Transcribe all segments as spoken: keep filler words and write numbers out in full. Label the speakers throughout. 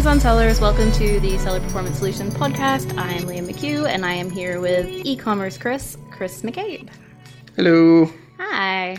Speaker 1: Amazon sellers, welcome to the Seller Performance Solutions podcast. I am Liam McHugh, and I am here with e-commerce Chris, Chris McCabe.
Speaker 2: Hello.
Speaker 1: Hi.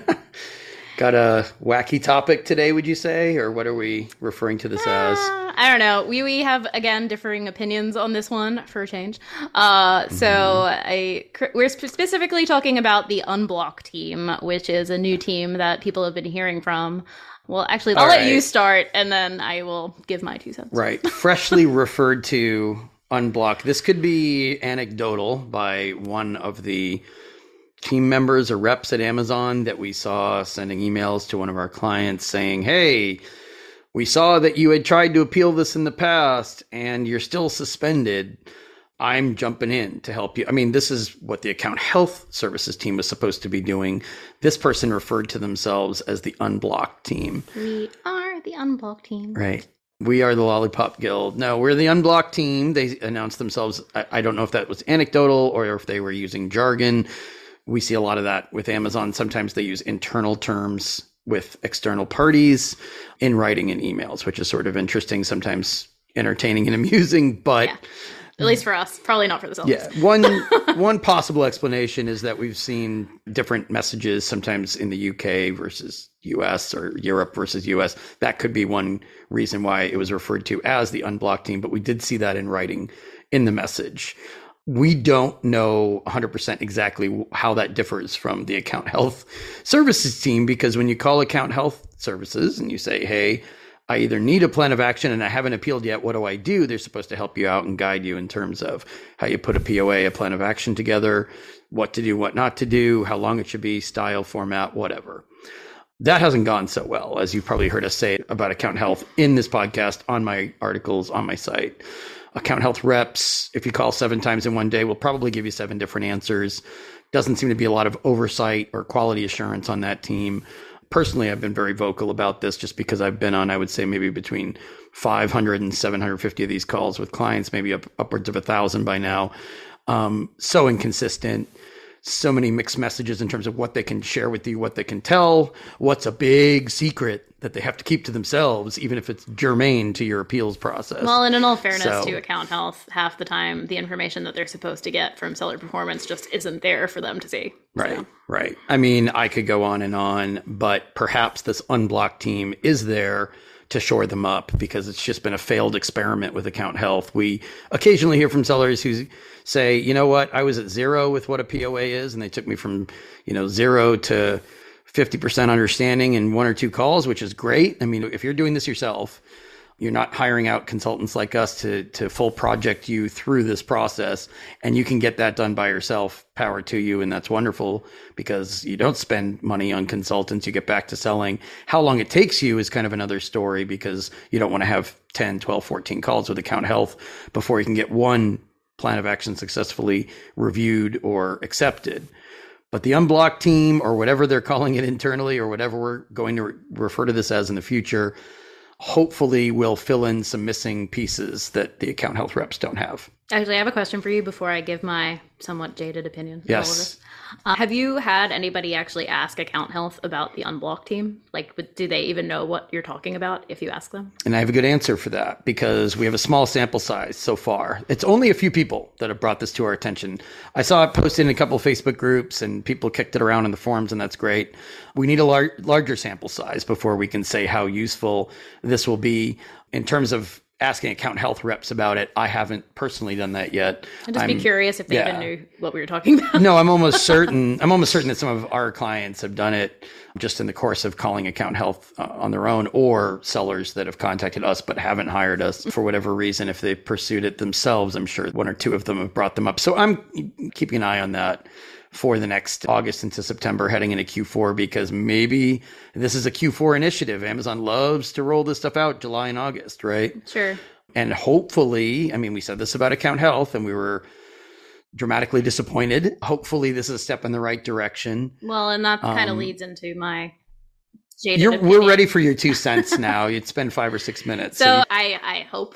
Speaker 2: Got a wacky topic today, would you say? Or what are we referring to this uh, as?
Speaker 1: I don't know. We we have, again, differing opinions on this one, for a change. Uh, so mm-hmm. I, we're specifically talking about the Unblock team, which is a new team that people have been hearing from. Well, actually, I'll All let right. you start, and then I will give my two cents.
Speaker 2: Right. Freshly referred to Unblock. This could be anecdotal by one of the team members or reps at Amazon that we saw sending emails to one of our clients saying, hey, we saw that you had tried to appeal this in the past, and you're still suspended. I'm jumping in to help you. I mean, this is what the account health services team was supposed to be doing. This person referred to themselves as the Unblock team.
Speaker 1: We are the Unblock team.
Speaker 2: Right. We are the Lollipop Guild. No, we're the Unblock team. They announced themselves. I, I don't know if that was anecdotal or if they were using jargon. We see a lot of that with Amazon. Sometimes they use internal terms with external parties in writing and emails, which is sort of interesting, sometimes entertaining and amusing, but...
Speaker 1: Yeah. At least for us, probably not for the sellers.
Speaker 2: Yeah, one one possible explanation is that we've seen different messages sometimes in the U K versus U S or Europe versus U S. That could be one reason why it was referred to as the Unblock team, but we did see that in writing in the message. We don't know one hundred percent exactly how that differs from the account health services team, because when you call account health services and you say, hey, I either need a plan of action and I haven't appealed yet, what do I do? They're supposed to help you out and guide you in terms of how you put a P O A, a plan of action together, what to do, what not to do, how long it should be, style, format, whatever. That hasn't gone so well, as you've probably heard us say about account health in this podcast, on my articles, on my site. Account health reps, if you call seven times in one day, will probably give you seven different answers. Doesn't seem to be a lot of oversight or quality assurance on that team. Personally, I've been very vocal about this just because I've been on, I would say, maybe between five hundred and seven hundred fifty of these calls with clients, maybe up, upwards of a thousand by now. Um, so inconsistent, so many mixed messages in terms of what they can share with you, what they can tell, what's a big secret that they have to keep to themselves, even if it's germane to your appeals process.
Speaker 1: Well, and in all fairness
Speaker 2: so,
Speaker 1: to account health, half the time, the information that they're supposed to get from seller performance just isn't there for them to see.
Speaker 2: Right,
Speaker 1: so.
Speaker 2: right. I mean, I could go on and on, but perhaps this Unblock team is there to shore them up because it's just been a failed experiment with account health. We occasionally hear from sellers who say, you know what, I was at zero with what a P O A is, and they took me from, you know, zero to fifty percent understanding in one or two calls, which is great. I mean, if you're doing this yourself, you're not hiring out consultants like us to to full project you through this process, and you can get that done by yourself, power to you. And that's wonderful because you don't spend money on consultants. You get back to selling. How long it takes you is kind of another story, because you don't want to have ten, twelve, fourteen calls with account health before you can get one plan of action successfully reviewed or accepted. But the Unblock team, or whatever they're calling it internally, or whatever we're going to re- refer to this as in the future, hopefully will fill in some missing pieces that the account health reps don't have.
Speaker 1: Actually, I have a question for you before I give my somewhat jaded opinion.
Speaker 2: Yes.
Speaker 1: All of this. Uh, have you had anybody actually ask account health about the Unblock team? Like, do they even know what you're talking about if you ask them?
Speaker 2: And I have a good answer for that, because we have a small sample size so far. It's only a few people that have brought this to our attention. I saw it posted in a couple of Facebook groups and people kicked it around in the forums, and that's great. We need a lar- larger sample size before we can say how useful this will be. In terms of asking account health reps about it, I haven't personally done that yet.
Speaker 1: I'd just
Speaker 2: I'm,
Speaker 1: be curious if they
Speaker 2: yeah.
Speaker 1: even knew what we were talking about.
Speaker 2: No, I'm almost certain. I'm almost certain that some of our clients have done it just in the course of calling account health uh, on their own, or sellers that have contacted us but haven't hired us for whatever reason. If they pursued it themselves, I'm sure one or two of them have brought them up. So I'm keeping an eye on that for the next August into September, heading into Q four, because maybe this is a Q four initiative. Amazon loves to roll this stuff out July and August, right?
Speaker 1: Sure.
Speaker 2: And hopefully, I mean, we said this about account health and we were dramatically disappointed. Hopefully this is a step in the right direction.
Speaker 1: Well, and that kind of
Speaker 2: Um,
Speaker 1: leads into my jaded
Speaker 2: You're,
Speaker 1: opinion.
Speaker 2: we're ready for your two cents now. You'd spend five or six minutes.
Speaker 1: So,
Speaker 2: so you-
Speaker 1: I, I hope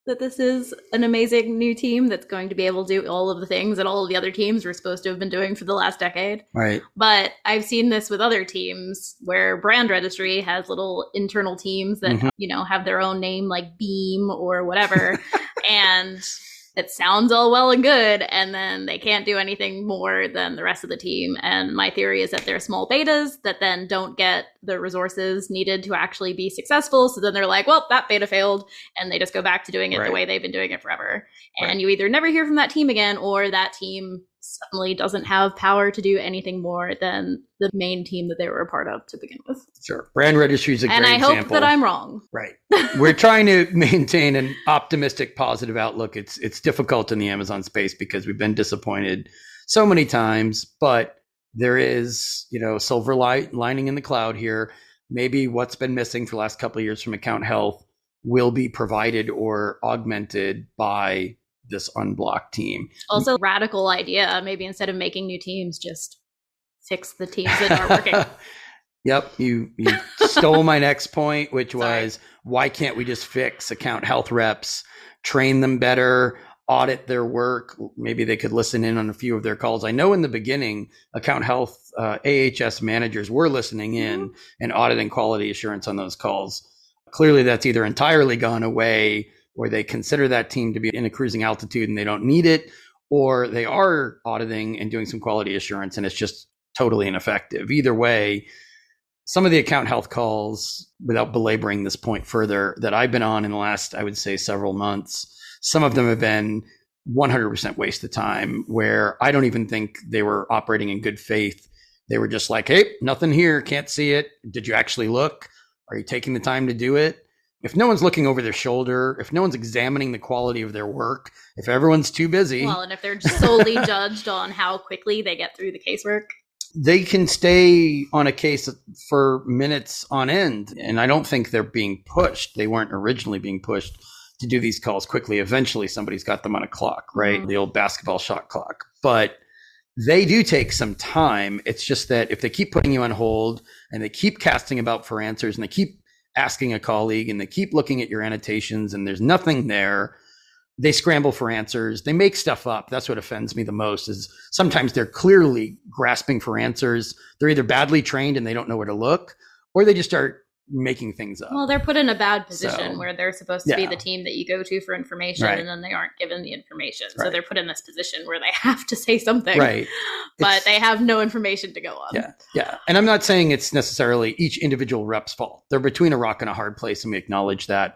Speaker 1: that this is an amazing new team that's going to be able to do all of the things that all of the other teams were supposed to have been doing for the last decade.
Speaker 2: Right.
Speaker 1: But I've seen this with other teams where brand registry has little internal teams that, mm-hmm. you know, have their own name like Beam or whatever. And it sounds all well and good, and then they can't do anything more than the rest of the team. And my theory is that they're small betas that then don't get the resources needed to actually be successful. So then they're like, well, that beta failed, and they just go back to doing it right. the way they've been doing it forever. And right. you either never hear from that team again, or that team suddenly doesn't have power to do anything more than the main team that they were a part of to begin with.
Speaker 2: Sure. Brand registry is a
Speaker 1: and
Speaker 2: great
Speaker 1: I
Speaker 2: example.
Speaker 1: And I hope that I'm wrong.
Speaker 2: Right. We're trying to maintain an optimistic, positive outlook. It's it's difficult in the Amazon space because we've been disappointed so many times, but there is, you know, silver light lining in the cloud here. Maybe what's been missing for the last couple of years from account health will be provided or augmented by this unblocked team.
Speaker 1: Also, radical idea. Maybe instead of making new teams, just fix the teams that aren't working.
Speaker 2: Yep. You, you stole my next point, which
Speaker 1: Sorry.
Speaker 2: was, why can't we just fix account health reps, train them better, audit their work? Maybe they could listen in on a few of their calls. I know in the beginning, account health uh, A H S managers were listening in mm-hmm. and auditing quality assurance on those calls. Clearly, that's either entirely gone away, or they consider that team to be in a cruising altitude and they don't need it, or they are auditing and doing some quality assurance and it's just totally ineffective. Either way, some of the account health calls, without belaboring this point further, that I've been on in the last, I would say, several months, some of them have been one hundred percent waste of time, where I don't even think they were operating in good faith. They were just like, hey, nothing here, can't see it. Did you actually look? Are you taking the time to do it? If no one's looking over their shoulder, if no one's examining the quality of their work, if everyone's too busy.
Speaker 1: Well, and if they're solely judged on how quickly they get through the casework.
Speaker 2: They can stay on a case for minutes on end. And I don't think they're being pushed. They weren't originally being pushed to do these calls quickly. Eventually, somebody's got them on a clock, right? Mm-hmm. The old basketball shot clock. But they do take some time. It's just that if they keep putting you on hold and they keep casting about for answers and they keep asking a colleague and they keep looking at your annotations and there's nothing there, they scramble for answers. They make stuff up. That's what offends me the most, is sometimes they're clearly grasping for answers. They're either badly trained and they don't know where to look, or they just start making things up.
Speaker 1: Well, they're put in a bad position
Speaker 2: So,
Speaker 1: where they're supposed to
Speaker 2: yeah.
Speaker 1: be the team that you go to for information,
Speaker 2: Right.
Speaker 1: and then they aren't given the information. So
Speaker 2: Right.
Speaker 1: they're put in this position where they have to say something,
Speaker 2: Right.
Speaker 1: but
Speaker 2: It's-
Speaker 1: they have no information to go on.
Speaker 2: Yeah. Yeah. And I'm not saying it's necessarily each individual rep's fault. They're between a rock and a hard place, and we acknowledge that.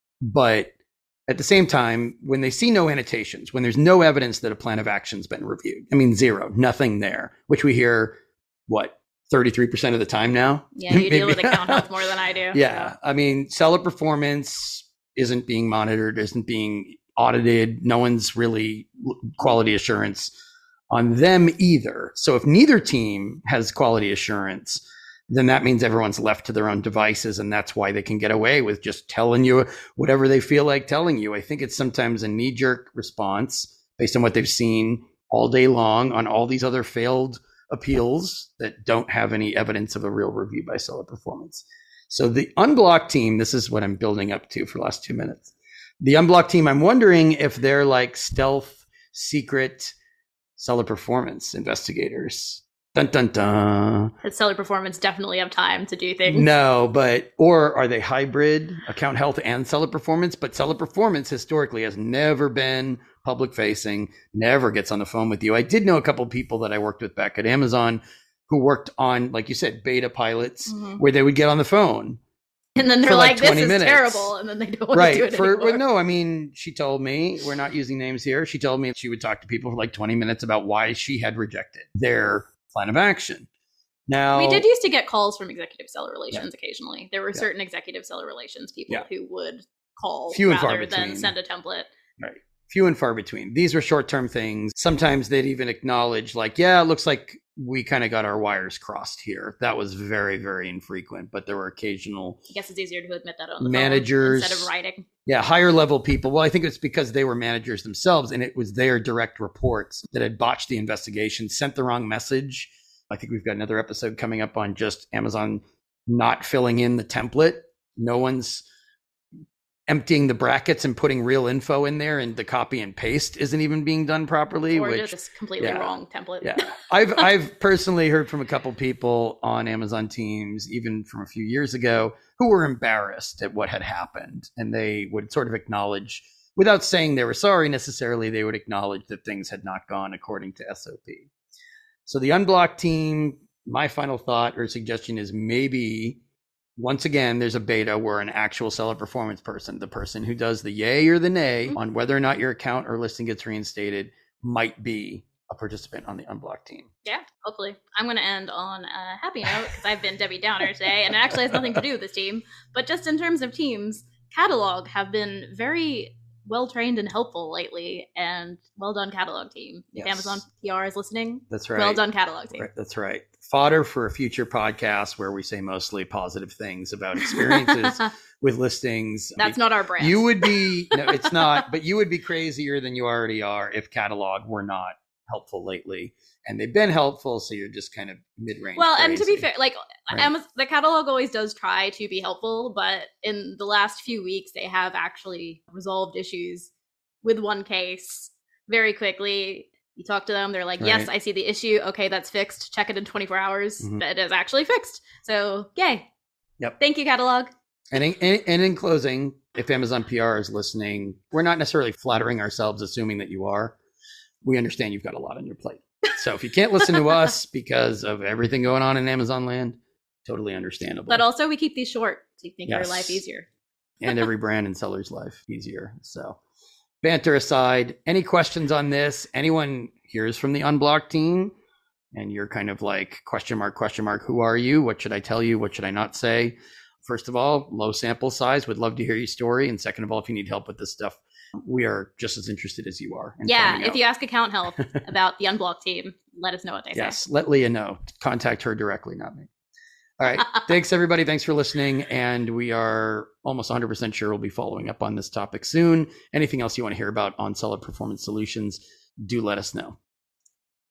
Speaker 2: But at the same time, when they see no annotations, when there's no evidence that a plan of action's been reviewed, I mean, zero, nothing there, which we hear, what, thirty-three percent of the time now?
Speaker 1: Yeah, you deal with account health more than I do.
Speaker 2: Yeah.
Speaker 1: so.
Speaker 2: I mean, seller performance isn't being monitored, isn't being audited. No one's really quality assurance on them either. So if neither team has quality assurance, then that means everyone's left to their own devices. And that's why they can get away with just telling you whatever they feel like telling you. I think it's sometimes a knee-jerk response based on what they've seen all day long on all these other failed appeals that don't have any evidence of a real review by seller performance. So the unblocked team, this is what I'm building up to for the last two minutes. The unblocked team, I'm wondering if they're like stealth, secret seller performance investigators. Dun, dun, dun.
Speaker 1: Does seller performance definitely have time to do things?
Speaker 2: No, but, or are they hybrid, account health and seller performance? But seller performance historically has never been public facing, never gets on the phone with you. I did know a couple of people that I worked with back at Amazon who worked on, like you said, beta pilots mm-hmm. where they would get on the phone.
Speaker 1: And then they're
Speaker 2: for
Speaker 1: like,
Speaker 2: like
Speaker 1: this is
Speaker 2: minutes.
Speaker 1: terrible. And then they don't want
Speaker 2: right.
Speaker 1: to do it
Speaker 2: for,
Speaker 1: anymore.
Speaker 2: But no, I mean, she told me, we're not using names here. She told me she would talk to people for like twenty minutes about why she had rejected their plan of action. Now,
Speaker 1: we did used to get calls from executive seller relations
Speaker 2: Yeah.
Speaker 1: occasionally. There were
Speaker 2: Yeah.
Speaker 1: certain executive seller relations people
Speaker 2: Yeah.
Speaker 1: who would call
Speaker 2: Few and far
Speaker 1: rather than
Speaker 2: between.
Speaker 1: send a template.
Speaker 2: Right. Few and far between. These were short-term things. Sometimes they'd even acknowledge like, yeah, it looks like we kind of got our wires crossed here. That was very, very infrequent, but there were occasional
Speaker 1: I guess it's easier to admit that on the
Speaker 2: managers
Speaker 1: phone instead of writing.
Speaker 2: Yeah, higher level people. Well, I think it's because they were managers themselves and it was their direct reports that had botched the investigation, sent the wrong message. I think we've got another episode coming up on just Amazon not filling in the template. No one's emptying the brackets and putting real info in there, and the copy and paste isn't even being done properly.
Speaker 1: Or
Speaker 2: which,
Speaker 1: just completely
Speaker 2: yeah,
Speaker 1: wrong template.
Speaker 2: Yeah, I've I've personally heard from a couple people on Amazon Teams, even from a few years ago, who were embarrassed at what had happened, and they would sort of acknowledge, without saying they were sorry necessarily, they would acknowledge that things had not gone according to S O P. So the Unblock team, my final thought or suggestion is maybe, once again, there's a beta where an actual seller performance person, the person who does the yay or the nay mm-hmm. on whether or not your account or listing gets reinstated, might be a participant on the Unblock team.
Speaker 1: Yeah, hopefully. I'm going to end on a happy note because I've been Debbie Downer today, and it actually has nothing to do with this team. But just in terms of teams, Catalog have been very well trained and helpful lately, and well done, Catalog team. If yes. Amazon P R is listening,
Speaker 2: that's right.
Speaker 1: Well done, Catalog team.
Speaker 2: Right, that's right. Fodder for a future podcast where we say mostly positive things about experiences with listings.
Speaker 1: That's I mean, not our brand.
Speaker 2: You would be, no, it's not, but you would be crazier than you already are if Catalog were not helpful lately. And they've been helpful, so you're just kind of mid-range.
Speaker 1: Well,
Speaker 2: crazy.
Speaker 1: And to be fair, like
Speaker 2: right.
Speaker 1: Amazon, the Catalog always does try to be helpful, but in the last few weeks, they have actually resolved issues with one case very quickly. You talk to them, they're like, yes, right. I see the issue. Okay, that's fixed. Check it in twenty-four hours. Mm-hmm. It is actually fixed. So, yay.
Speaker 2: Yep.
Speaker 1: Thank you, Catalog.
Speaker 2: And in, in, and in closing, if Amazon P R is listening, we're not necessarily flattering ourselves, assuming that you are. We understand you've got a lot on your plate. So if you can't listen to us because of everything going on in Amazon land, totally understandable.
Speaker 1: But also we keep these short to make
Speaker 2: yes.
Speaker 1: your life easier.
Speaker 2: And every brand and seller's life easier. So banter aside, any questions on this? Anyone hears from the Unblock team and you're kind of like, question mark, question mark, who are you? What should I tell you? What should I not say? First of all, low sample size. Would love to hear your story. And second of all, if you need help with this stuff, we are just as interested as you are.
Speaker 1: Yeah, if you ask account help about the Unblock team, let us know what they
Speaker 2: yes, say. Yes, let Leah know. Contact her directly, not me. All right. Thanks, everybody. Thanks for listening. And we are almost one hundred percent sure we'll be following up on this topic soon. Anything else you want to hear about on Seller Performance Solutions, do let us know.